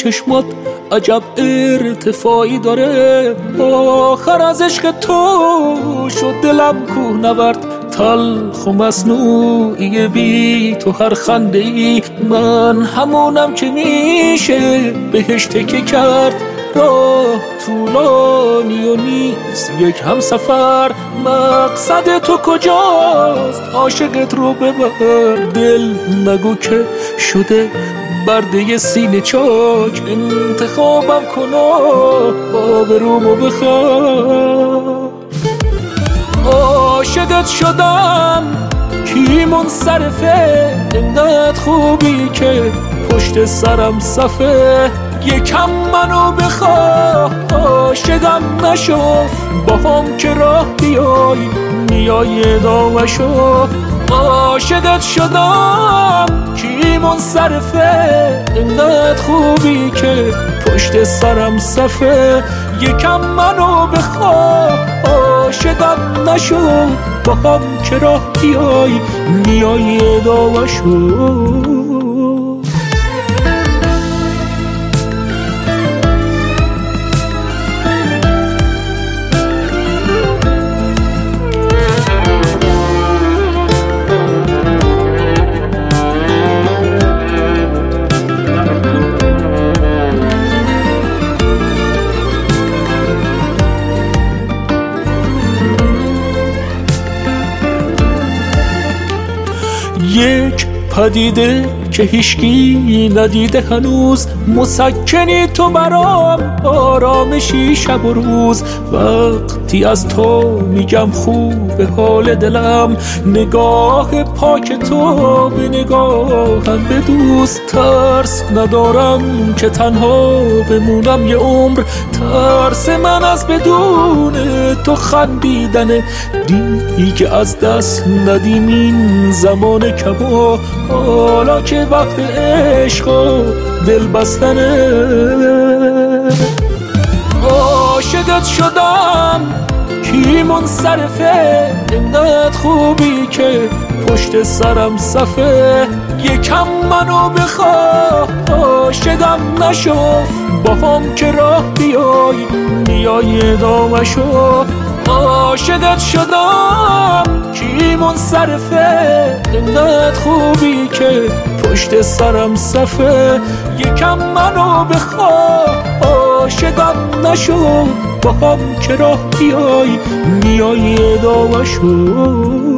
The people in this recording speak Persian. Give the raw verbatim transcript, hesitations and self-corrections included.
چشمات عجب ارتفاعی داره. آخر از عشق تو شد دلم کوه نورد، تلخ و مصنوعی بی تو هر خنده ای. من همونم که میشه بهش تکه کرد. راه طولانی و نیست یک هم سفر، مقصد تو کجاست؟ عاشقت رو ببر، دل نگو که شده برده سینه چاک. انتخابم کن و آبرومو بخواه. عاشقت شدم کی منصرفه، انقدر خوبی که پشت سرم صفه. یکم منو بخواه، عاشقم نشو، با هم که راه بیای میای دامشو. عاشقت شدم کی منصرفه، انقدر خوبی که پشت سرم صفه. یکم منو بخواه، عاشقم نشو، با هم که راه بیای میای دامشو. یک پدیده که هیچکی ندیده هنوز، مسکنی تو برام، آرامشی شب و روز. وقتی از تو میگم خوب حال دلم، نگاه پاک تو به نگاهم بدوز. ترس ندارم که تنها بمونم یه عمر، ترس من از بدون تو خندیدنه. دیگه از دست ندیم این زمان کبا، حالا که وقت عشق و دل بستنه. عاشقت شدم کی منصرفه، انقدر خوبی که پشت سرم صفه. یکم منو بخواه، عاشقم نشو، با هم که راه بیای میای دامشو. عاشقت شدم کی منصرفه، انقدر خوبی که پشت سرم صفه. یکم منو بخواه، عاشقم نشو، با هم که راه بیای میای دامشو.